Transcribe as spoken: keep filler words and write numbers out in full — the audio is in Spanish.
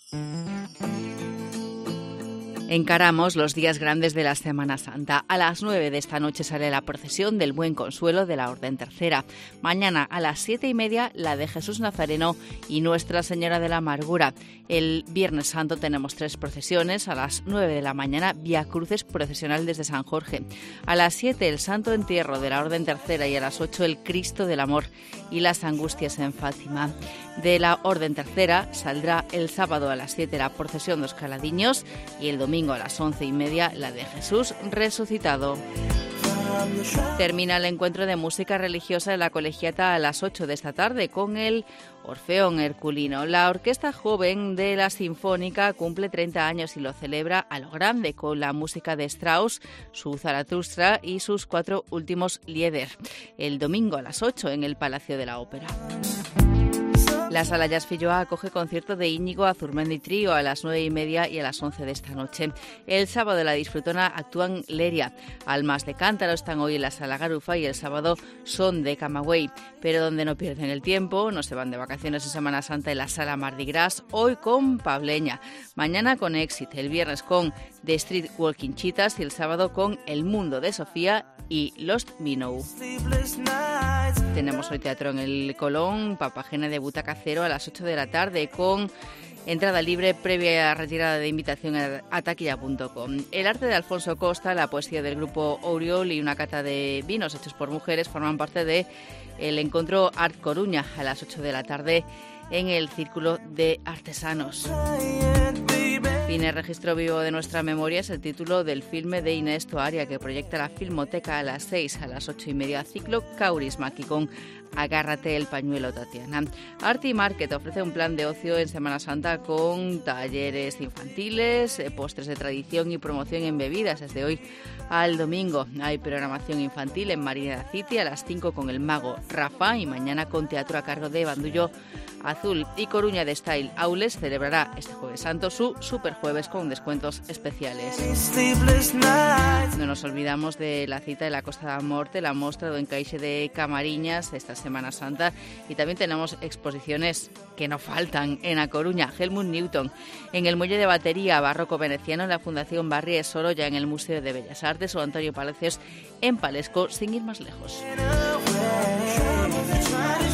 Encaramos los días grandes de la Semana Santa. A las nueve de esta noche sale la procesión del Buen Consuelo de la Orden Tercera. Mañana a las siete y media la de Jesús Nazareno y Nuestra Señora de la Amargura. El Viernes Santo tenemos tres procesiones. A las nueve de la mañana Vía Cruces procesional desde San Jorge. A las siete el Santo Entierro de la Orden Tercera y a las ocho el Cristo del Amor y las Angustias en Fátima. De la Orden Tercera saldrá el sábado a las siete la procesión de los Caladiños y el domingo a las once y media la de Jesús resucitado. Termina el encuentro de música religiosa de la Colegiata a las ocho de esta tarde con el Orfeón Herculino. La Orquesta Joven de la Sinfónica cumple treinta años y lo celebra a lo grande con la música de Strauss, su Zaratustra y sus cuatro últimos Lieder. El domingo a las ocho en el Palacio de la Ópera. La Sala Jazz Filloa acoge concierto de Íñigo Azurmendi Trío a las nueve y media y a las once de esta noche. El sábado en la Disfrutona actúan Leria. Almas de Cántaro están hoy en la Sala Garufa y el sábado son de Camagüey. Pero donde no pierden el tiempo, no se van de vacaciones en Semana Santa en la Sala Mardi Gras, hoy con Pableña. Mañana con Exit, el viernes con The Street Walking Cheetahs y el sábado con El Mundo de Sofía y Lost Minnow. Tenemos hoy teatro en el Colón, Papagena de Butaca Cero a las ocho de la tarde con entrada libre previa retirada de invitación a taquilla punto com. El arte de Alfonso Costa, la poesía del grupo Oriol y una cata de vinos hechos por mujeres forman parte de el encuentro Art Coruña a las ocho de la tarde en el Círculo de Artesanos. Cine Registro Vivo de Nuestra Memoria es el título del filme de Inés Toaria que proyecta la Filmoteca a las seis, a las ocho y media, ciclo Caurisma, aquí con Agárrate el pañuelo, Tatiana. Arty Market ofrece un plan de ocio en Semana Santa con talleres infantiles, postres de tradición y promoción en bebidas desde hoy al domingo. Hay programación infantil en Marina City a las cinco con el mago Rafa y mañana con teatro a cargo de Bandullo Azul. Y Coruña de Style Aules celebrará este Jueves Santo su Superjueves con descuentos especiales. No nos olvidamos de la cita de la Costa da Morte, la mostra do Encaixe de Camariñas esta Semana Santa, y también tenemos exposiciones que no faltan en A Coruña, Helmut Newton, en el Muelle de Batería, Barroco Veneciano, en la Fundación Barri Sorolla, en el Museo de Bellas Artes, o Antonio Palacios en Palesco, sin ir más lejos.